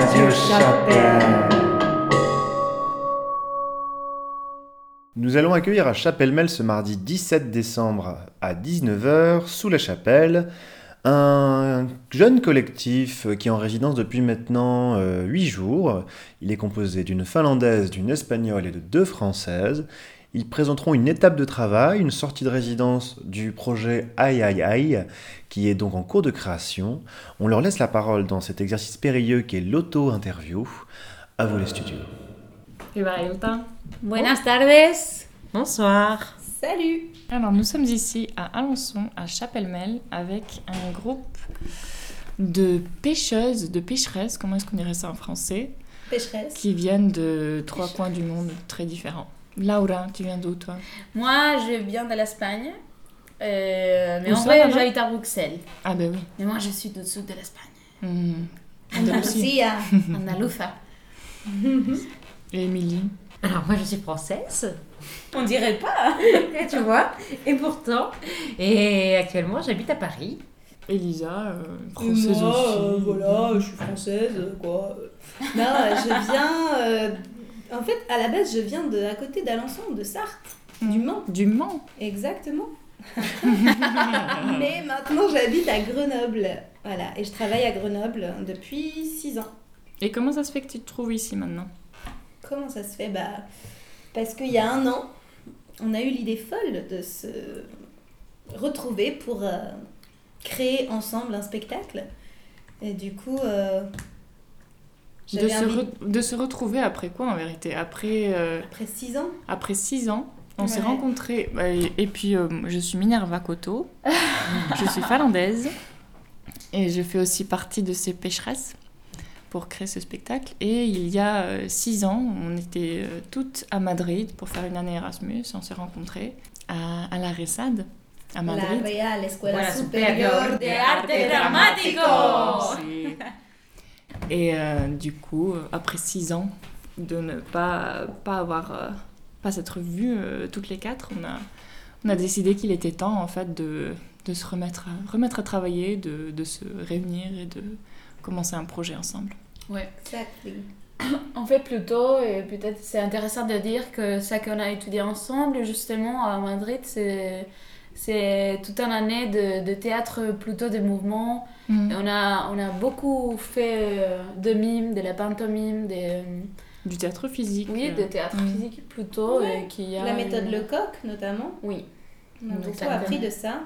Radio Chapelle. Nous allons accueillir à Chapelle-Mel ce mardi 17 décembre à 19h, sous la chapelle, un jeune collectif qui est en résidence depuis maintenant 8 jours. Il est composé d'une Finlandaise, d'une Espagnole et de 2 Françaises. Ils présenteront une étape de travail, une sortie de résidence du projet Aïe Aïe Aïe, qui est donc en cours de création. On leur laisse la parole dans cet exercice périlleux qui est l'auto-interview. À vous les studios. Hyvää iltaa. Buenas tardes. Bonsoir. Salut. Alors, nous sommes ici à Alençon, à Chapelle-Mel, avec un groupe de pêcheuses, de pêcheresses, comment est-ce qu'on dirait ça en français ? Pêcheresse. Qui viennent de 3 coins du monde très différents. Laura, tu viens d'où, toi ? Moi, je viens de l'Espagne. Mais Où en ça, vrai, là-bas ? j'habite à Bruxelles. Ah ben oui. Mais moi, je suis du sud de l'Espagne. Andalusia. Andalufa. Et Émilie ? Alors moi je suis française, On dirait pas. tu vois, et pourtant, et actuellement j'habite à Paris. Elisa, française aussi. Voilà, je suis française, quoi. Non, je viens... en fait, à la base, je viens à côté d'Alençon, de Sarthe, du Mans. Du Mans. Exactement. Mais maintenant, j'habite à Grenoble. Voilà, et je travaille à Grenoble depuis 6 ans. Et comment ça se fait que tu te trouves ici maintenant ? Comment ça se fait ? Parce qu'il y a 1 an, on a eu l'idée folle de se retrouver pour créer ensemble un spectacle. Et du coup, j'avais De se retrouver après quoi en vérité ? Après 6 ans. Après 6 ans, on s'est Ouais. rencontrés. Et puis, je suis Minerva Koto. Je suis finlandaise. Et je fais aussi partie de ces pêcheresses pour créer ce spectacle. Et il y a 6 ans, on était toutes à Madrid pour faire une année Erasmus. On s'est rencontrés à la RESAD, à La Madrid. Real Escuela Voilà, Superior de Arte Dramático. Et du coup, après 6 ans de ne pas pas s'être vues toutes les 4, on a décidé qu'il était temps en fait de se remettre à travailler, de se réunir et de commencer un projet ensemble. Ouais. Exactly. En fait, plutôt, et peut-être c'est intéressant de dire que ça qu'on a étudié ensemble, justement, à Madrid, c'est toute une année de théâtre, plutôt de mouvements. Mm. Et on a beaucoup fait de mime, de la pantomime, Du théâtre physique. oui, de théâtre physique plutôt. Ouais. Qui a La méthode une- Lecoq, notamment. Oui. On a beaucoup Exactement. appris de ça.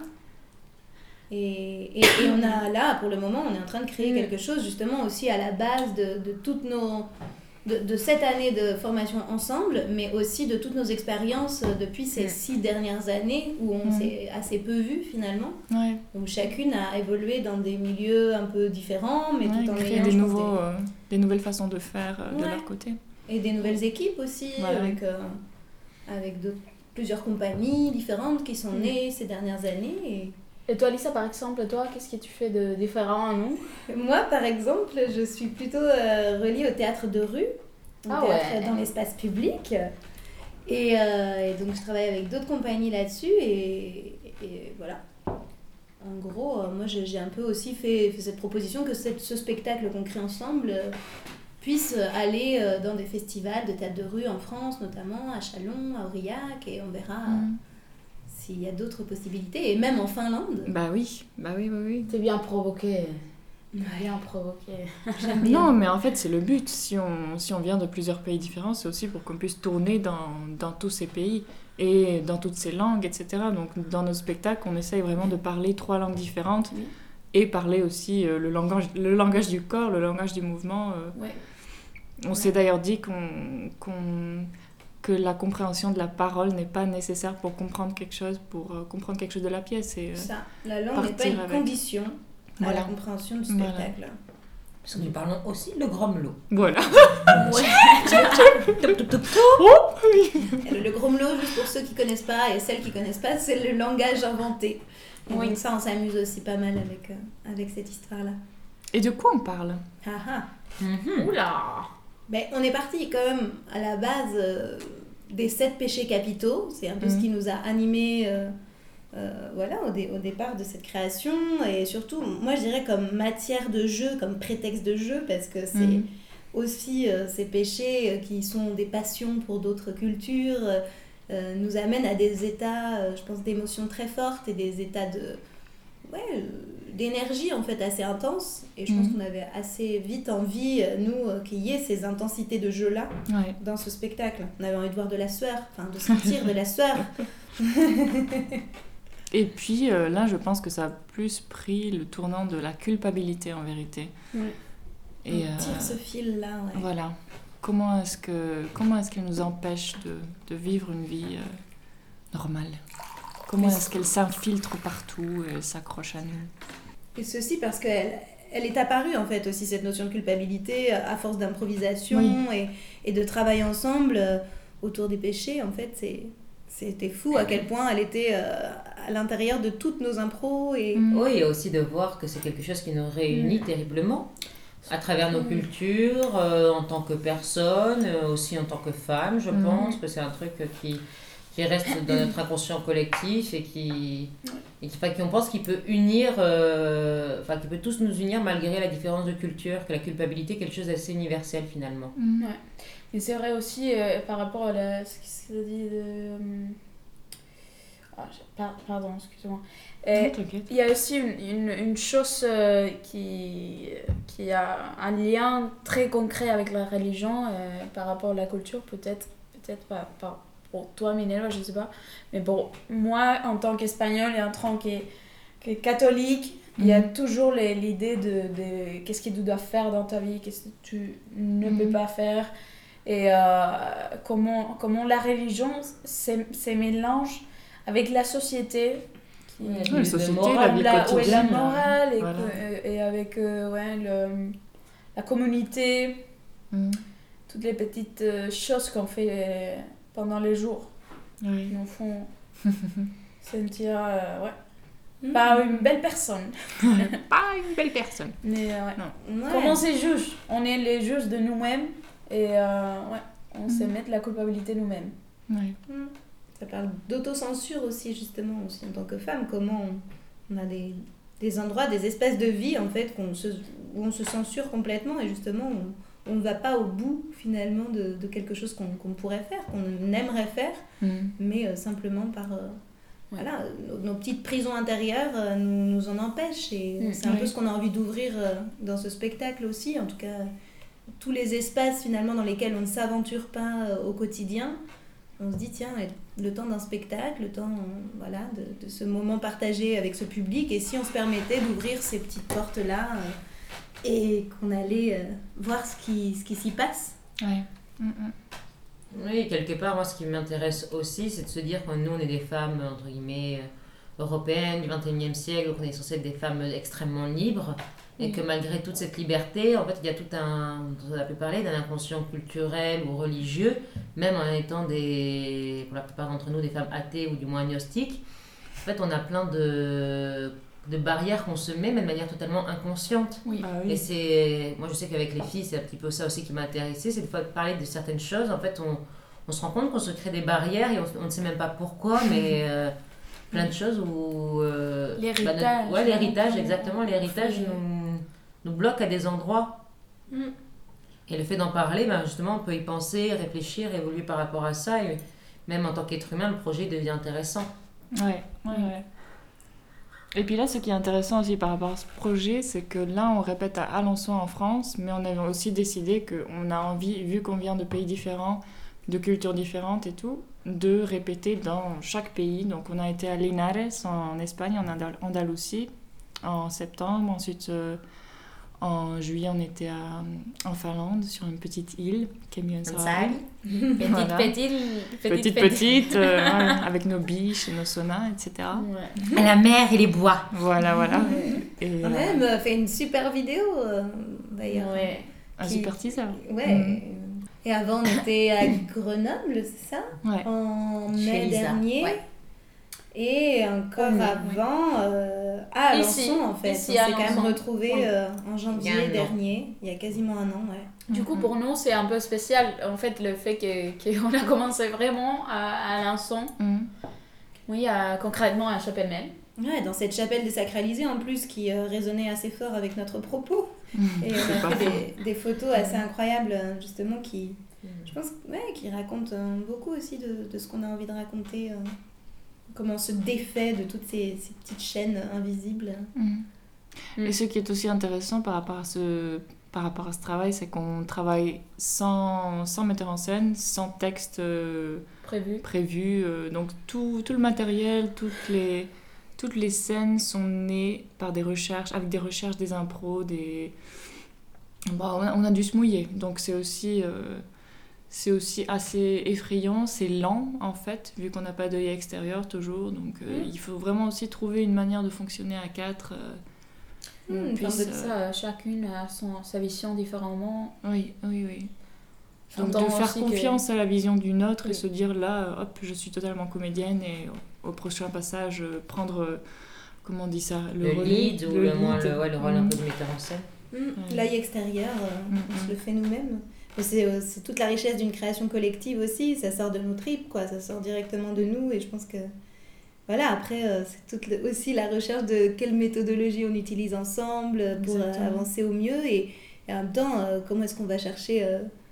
Et on a là, pour le moment, on est en train de créer quelque chose justement aussi à la base de toutes nos... De cette année de formation ensemble, mais aussi de toutes nos expériences depuis ces 6 dernières années où on s'est assez peu vus finalement, Ouais, où chacune a évolué dans des milieux un peu différents, mais tout en créer ayant des, je pense, nouveaux, des nouvelles façons de faire de Ouais. leur côté. et des nouvelles équipes aussi, Voilà. avec plusieurs compagnies différentes qui sont nées ces dernières années. Et toi, Lisa, par exemple, toi, qu'est-ce que tu fais de différent à nous ? Moi, par exemple, je suis plutôt reliée au théâtre de rue, au Ah théâtre ouais. dans l'espace public. Et donc, je travaille avec d'autres compagnies là-dessus. Et voilà. En gros, moi, j'ai un peu aussi fait cette proposition que ce spectacle qu'on crée ensemble puisse aller dans des festivals de théâtre de rue en France, notamment à Châlons, à Aurillac. Et on verra s'il y a d'autres possibilités. Et même en Finlande. Bah oui. C'est bien provoqué. Bien provoqué. J'aime bien. Non, mais en fait, c'est le but. Si on vient de plusieurs pays différents, c'est aussi pour qu'on puisse tourner dans tous ces pays et dans toutes ces langues, etc. Donc, dans nos spectacles, on essaye vraiment de parler 3 langues différentes et parler aussi le langage du corps, le langage du mouvement. Ouais. On s'est d'ailleurs dit que la compréhension de la parole n'est pas nécessaire pour comprendre quelque chose de la pièce. Et, Ça, la langue n'est pas partir une avec. condition à Voilà. la compréhension du Voilà. spectacle. Parce que nous parlons aussi le gromelot. Voilà. Et le gromelot, juste pour ceux qui connaissent pas et celles qui connaissent pas, c'est le langage inventé. Et Oui. donc ça, on s'amuse aussi pas mal avec cette histoire-là. Et de quoi on parle ? Ah ah. Oula. Ben, on est parti quand même à la base des 7 péchés capitaux. C'est un peu ce qui nous a animés voilà, au départ de cette création. Et surtout, moi je dirais comme matière de jeu, comme prétexte de jeu, parce que aussi ces péchés qui sont des passions pour d'autres cultures, nous amènent à des états, je pense, d'émotions très fortes et des états d'énergie en fait assez intenses. Et je pense qu'on avait assez vite envie, nous, qu'il y ait ces intensités de jeu-là dans ce spectacle. On avait envie de voir de la sueur, enfin de sentir de la sueur. Et puis là, je pense que ça a plus pris le tournant de la culpabilité en vérité. Et, on tire ce fil-là. Voilà. Comment est-ce qu'elle nous empêche de vivre une vie normale? Comment est-ce qu'elle s'infiltre partout et elle s'accroche à nous? Et ceci parce qu'elle est apparue en fait aussi, cette notion de culpabilité, à force d'improvisation et de travail ensemble autour des péchés. En fait, c'était fou à quel point elle était à l'intérieur de toutes nos impros. Oui, et aussi de voir que c'est quelque chose qui nous réunit terriblement à travers nos cultures, en tant que personne, aussi en tant que femme, je pense que c'est un truc qui reste dans notre inconscient collectif et qu'on pense qu'il peut unir, qui peut tous nous unir malgré la différence de culture, que la culpabilité est quelque chose d'assez universel finalement. Ouais. Et c'est vrai aussi par rapport à ce qui s'est dit de... pardon, excusez-moi. Il y a aussi une chose qui a un lien très concret avec la religion par rapport à la culture, peut-être pas pour toi, Minerva, je sais pas, mais pour moi, en tant qu'Espagnole et en tant que catholique, il y a toujours l'idée de qu'est-ce que tu dois faire dans ta vie, qu'est-ce que tu ne peux pas faire, et comment la religion se mélange avec la société, la société, la vie quotidienne, la morale, voilà. et avec la communauté, toutes les petites choses qu'on fait pendant les jours, qui nous font sentir pas une belle personne. Pas une belle personne. Mais comment c'est juste, on est les juges de nous-mêmes et on se met de la culpabilité nous-mêmes. Ça parle d'autocensure aussi, justement, aussi en tant que femme, comment on a des endroits, des espaces de vie en fait où on se censure complètement et justement on ne va pas au bout finalement de quelque chose qu'on pourrait faire, qu'on aimerait faire, mais simplement par nos petites prisons intérieures nous en empêchent et c'est un peu ce qu'on a envie d'ouvrir dans ce spectacle aussi, en tout cas tous les espaces finalement dans lesquels on ne s'aventure pas au quotidien. On se dit, tiens, le temps d'un spectacle, le temps de ce moment partagé avec ce public, et si on se permettait d'ouvrir ces petites portes-là et qu'on allait voir ce qui s'y passe. Oui, quelque part, moi, ce qui m'intéresse aussi, c'est de se dire que nous, on est des femmes, entre guillemets, européennes du 21e siècle, donc on est censé être des femmes extrêmement libres, et que malgré toute cette liberté, en fait, il y a on a pu parler d'un inconscient culturel ou religieux, même en étant pour la plupart d'entre nous, des femmes athées ou du moins agnostiques. En fait, on a plein de barrières qu'on se met, mais de manière totalement inconsciente. Et moi, je sais qu'avec les filles, c'est un petit peu ça aussi qui m'a intéressée, c'est de parler de certaines choses. En fait, on se rend compte qu'on se crée des barrières et on ne sait même pas pourquoi, mais... plein de choses où l'héritage l'héritage, exactement, l'héritage nous bloque à des endroits et le fait d'en parler, justement on peut y penser, réfléchir, évoluer par rapport à ça, et même en tant qu'être humain le projet devient intéressant. Et puis là, ce qui est intéressant aussi par rapport à ce projet, c'est que là on répète à Alençon en France, mais on avait aussi décidé qu'on a envie, vu qu'on vient de pays différents, de cultures différentes et tout, de répéter dans chaque pays. Donc on a été à Linares en Espagne, en Andalousie en septembre. Ensuite en juillet on était en Finlande sur une petite île, Kemiönsaari. Petite, avec nos biches et nos saunas, etc. À la mer et les bois. Voilà. Et, on a même fait une super vidéo d'ailleurs. Un super teaser. Et avant, on était à Grenoble, c'est ça ? En mai dernier. Et encore avant, à Alençon, en fait. On s'est quand même retrouvés en janvier dernier, il y a quasiment un an. Du coup, pour nous, c'est un peu spécial, en fait, le fait qu'on a commencé vraiment à Alençon. Oui, concrètement à Chapelle-Mel. Ouais, dans cette chapelle désacralisée en plus qui résonnait assez fort avec notre propos. Et on a fait des photos assez incroyables justement qui, je pense, qui racontent beaucoup aussi de ce qu'on a envie de raconter. Comment on se défait de toutes ces petites chaînes invisibles. Et ce qui est aussi intéressant par rapport à ce travail, c'est qu'on travaille sans metteur en scène, sans texte prévu. Donc tout le matériel, toutes les scènes sont nées par des recherches, avec des recherches, des impros, on a dû se mouiller. Donc c'est aussi assez effrayant, c'est lent en fait, vu qu'on n'a pas d'œil extérieur toujours. Donc il faut vraiment aussi trouver une manière de fonctionner à 4. Ça, chacune a sa vision différemment. Oui. Donc de faire confiance à la vision d'une autre et se dire là, hop, je suis totalement comédienne et au prochain passage, prendre, comment on dit ça, le lead ou le rôle un peu de metteur en scène. L'œil extérieur, on se le fait nous-mêmes. Mais c'est toute la richesse d'une création collective aussi, ça sort de nos tripes, quoi, ça sort directement de nous et je pense que voilà, après c'est aussi la recherche de quelle méthodologie on utilise ensemble pour avancer au mieux et en même temps comment est-ce qu'on va chercher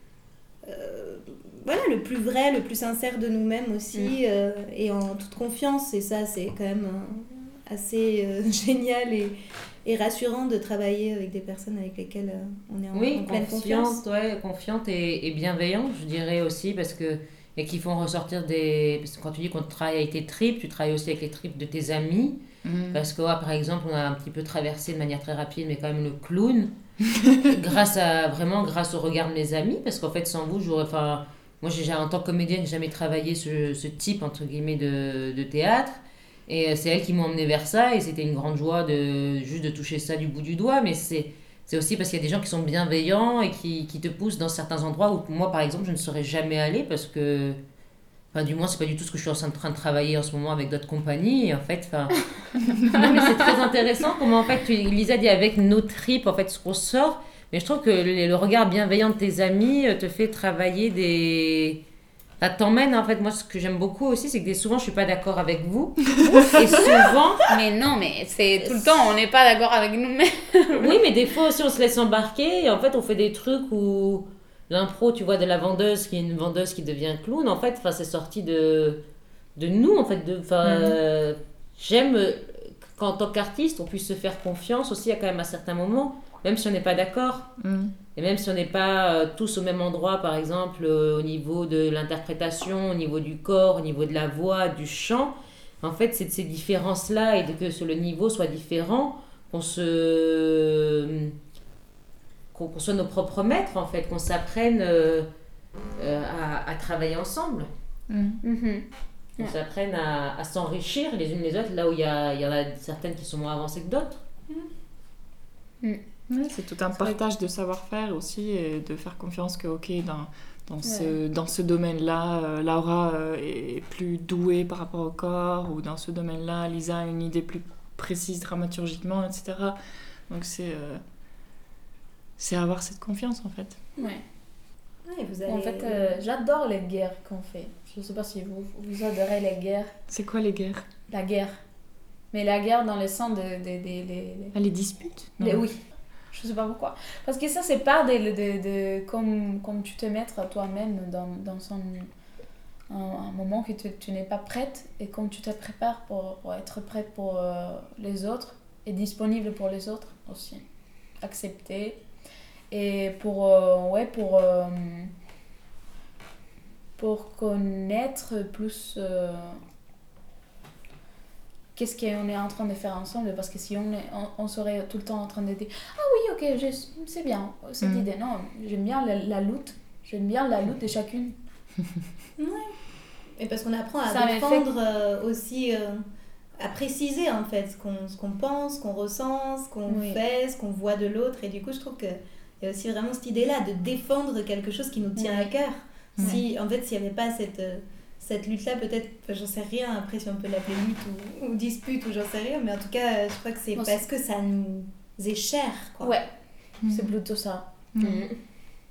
le plus vrai, le plus sincère de nous-mêmes aussi et en toute confiance et ça c'est quand même assez génial et rassurant de travailler avec des personnes avec lesquelles on est en pleine confiance. Confiante et bienveillante, je dirais aussi, parce que et qui font ressortir parce que quand tu dis qu'on travaille avec tes tripes, tu travailles aussi avec les tripes de tes amis, parce que par exemple on a un petit peu traversé de manière très rapide mais quand même le clown grâce au regard de mes amis, parce qu'en fait sans vous moi en tant que comédienne j'ai jamais travaillé ce type entre guillemets de théâtre. Et c'est elles qui m'ont emmené vers ça et c'était une grande joie juste de toucher ça du bout du doigt, mais c'est aussi parce qu'il y a des gens qui sont bienveillants et qui te poussent dans certains endroits où moi par exemple je ne serais jamais allée parce que du moins c'est pas du tout ce que je suis en train de travailler en ce moment avec d'autres compagnies et en fait non mais c'est très intéressant comment en fait Lisa dit avec nos tripes en fait ce qu'on sort, mais je trouve que le regard bienveillant de tes amis te fait travailler ça t'emmène en fait. Moi ce que j'aime beaucoup aussi c'est que souvent je suis pas d'accord avec vous et souvent mais c'est tout le temps on n'est pas d'accord avec nous-mêmes. Oui mais des fois aussi on se laisse embarquer et en fait on fait des trucs où l'impro tu vois de la vendeuse qui est une vendeuse qui devient clown en fait c'est sorti de nous en fait j'aime qu'en tant qu'artiste on puisse se faire confiance aussi à quand même à certains moments même si on n'est pas d'accord. Et même si on n'est pas tous au même endroit, par exemple, au niveau de l'interprétation, au niveau du corps, au niveau de la voix, du chant, en fait, c'est de ces différences-là et que le niveau soit différent, qu'on soit nos propres maîtres, en fait, qu'on s'apprenne à travailler ensemble. Qu'on s'apprenne à s'enrichir les unes les autres, là où il y en a certaines qui sont moins avancées que d'autres. Oui, c'est tout un partage de savoir-faire aussi et de faire confiance que dans ce domaine-là, Laura est plus douée par rapport au corps ou dans ce domaine-là, Lisa a une idée plus précise dramaturgiquement, etc. Donc c'est avoir cette confiance en fait. En fait, j'adore les guerres qu'on fait. Je ne sais pas si vous adorez les guerres. C'est quoi les guerres ? La guerre. Mais la guerre dans le sens les disputes ? Oui. Je sais pas pourquoi. Parce que ça, c'est pas comme tu te mettre toi-même dans un moment que tu n'es pas prête et comme tu te prépares pour être prête pour les autres et disponible pour les autres aussi. Accepter. Et pour connaître plus qu'est-ce qu'on est en train de faire ensemble, parce que si on serait tout le temps en train de dire ah oui ok c'est bien cette idée, non, j'aime bien la lutte de chacune. Et parce qu'on apprend à défendre aussi à préciser en fait ce qu'on pense, ce qu'on ressent, ce qu'on fait, ce qu'on voit de l'autre, et du coup je trouve qu'il y a aussi vraiment cette idée là de défendre quelque chose qui nous tient à cœur. S'il n'y avait pas cette lutte-là, peut-être, j'en sais rien, après si on peut l'appeler lutte ou dispute ou j'en sais rien, mais en tout cas, je crois que c'est parce que ça nous est cher, quoi. Ouais, c'est plutôt ça.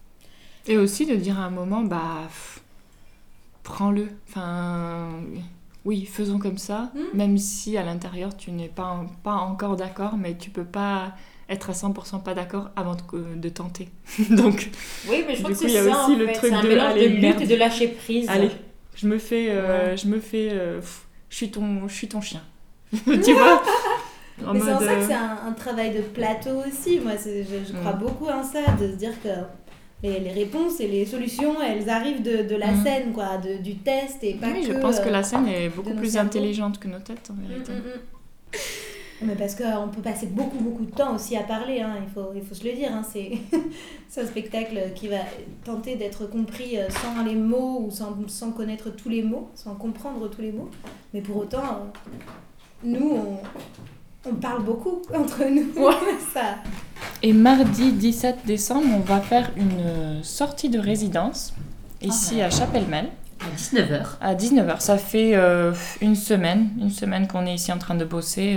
Et aussi de dire à un moment, prends-le. oui, faisons comme ça, même si à l'intérieur tu n'es pas encore d'accord, mais tu peux pas être à 100% pas d'accord avant de tenter. Donc, oui, mais je crois du que coup, c'est il y a ça, aussi en le fait. truc c'est un de mélange de allez, lutte merde. et de lâcher prise. Allez, je suis ton chien. Tu vois. En Mais c'est en mode, ça que c'est un travail de plateau aussi. Moi, je crois beaucoup en ça, de se dire que les réponses et les solutions, elles arrivent de la scène, quoi, du test et pas oui, que... je pense que la scène est beaucoup nos plus cerveaux. intelligente que nos têtes, en vérité. Mais parce qu'on peut passer beaucoup de temps aussi à parler, hein, il faut se le dire. Hein, c'est un spectacle qui va tenter d'être compris sans les mots ou sans connaître tous les mots, sans comprendre tous les mots. Mais pour autant, nous, on parle beaucoup entre nous. Ouais. Ça. Et mardi 17 décembre, on va faire une sortie de résidence ici à Chapelle-Mel. À 19h. À 19h. Ça fait une semaine qu'on est ici en train de bosser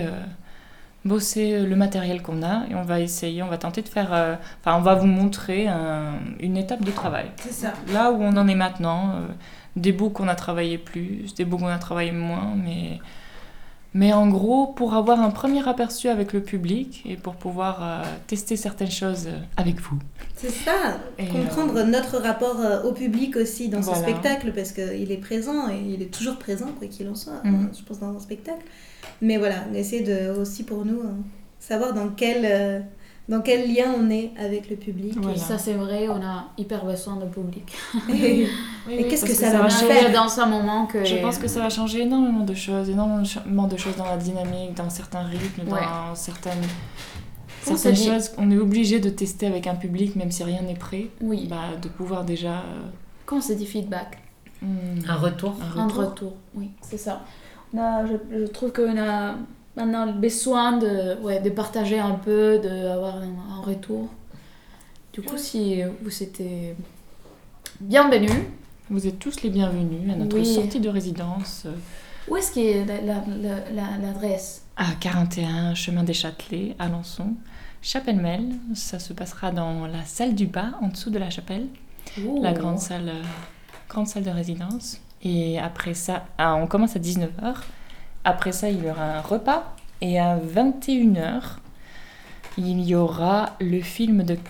le matériel qu'on a et on va tenter de faire... on va vous montrer une étape de travail. C'est ça. Là où on en est maintenant, des bouts qu'on a travaillé plus, des bouts qu'on a travaillé moins, mais en gros, pour avoir un premier aperçu avec le public et pour pouvoir tester certaines choses avec vous. C'est ça, Et comprendre notre rapport au public aussi dans voilà. ce spectacle, parce qu'il est présent et il est toujours présent, quoi qu'il en soit, je pense, dans un spectacle. Mais voilà, essayer aussi pour nous savoir dans quel lien on est avec le public. Voilà. Et ça, c'est vrai, on a hyper besoin de public. Mais qu'est-ce que parce ça ça va va faire changer dans un moment que... Je pense que ça va changer énormément de choses dans la dynamique, dans certains rythmes, dans certaines choses. On est obligé de tester avec un public, même si rien n'est prêt. Oui. De pouvoir déjà... Quand c'est du feedback. Un retour. Un retour, oui, c'est ça. Je trouve qu'on a maintenant besoin de partager un peu, d'avoir un retour. Du coup, si vous êtes bienvenus. Vous êtes tous les bienvenus à notre sortie de résidence. Où est-ce qu'est l'adresse? À 41 chemin des Châtelets, Alençon, Chapelle-Mel. Ça se passera dans la salle du bas, en dessous de la chapelle. La grande salle de résidence. Et après ça, on commence à 19h. Après ça, il y aura un repas. Et à 21h, il y aura le film de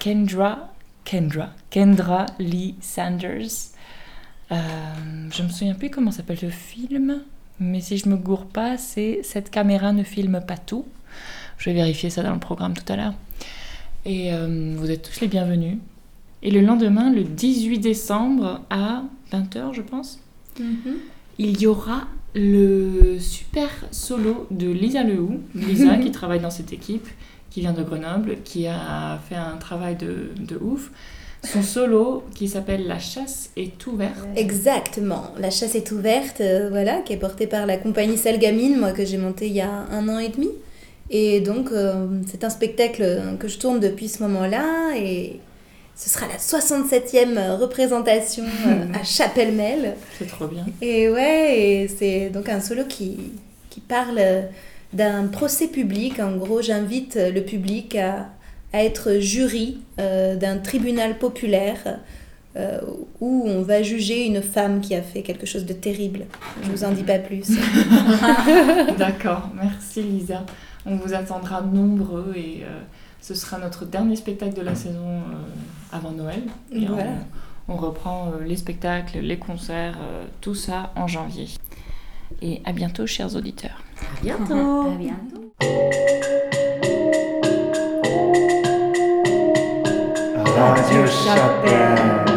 Kendra Lee Sanders. Je me souviens plus comment s'appelle le film, mais si je me gourre pas, c'est « Cette caméra ne filme pas tout ». Je vais vérifier ça dans le programme tout à l'heure. Et vous êtes tous les bienvenus. Et le lendemain, le 18 décembre, à 20h, je pense, il y aura le super solo de Lisa Lehou. Lisa, qui travaille dans cette équipe, qui vient de Grenoble, qui a fait un travail de ouf. Son solo, qui s'appelle « La chasse est ouverte ». Exactement, La chasse est ouverte, qui est portée par la compagnie Salgamine, moi, que j'ai montée il y a 1 an et demi. Et donc, c'est un spectacle que je tourne depuis ce moment-là, et ce sera la 67e représentation à Chapelle-Mel. C'est trop bien. Et c'est donc un solo qui parle d'un procès public. En gros, j'invite le public à être jury d'un tribunal populaire où on va juger une femme qui a fait quelque chose de terrible. Je vous en dis pas plus. D'accord, merci Lisa. On vous attendra nombreux et ce sera notre dernier spectacle de la saison avant Noël. Et voilà. On reprend les spectacles, les concerts, tout ça en janvier. Et à bientôt, chers auditeurs. À bientôt. À bientôt. Radio Chapelle.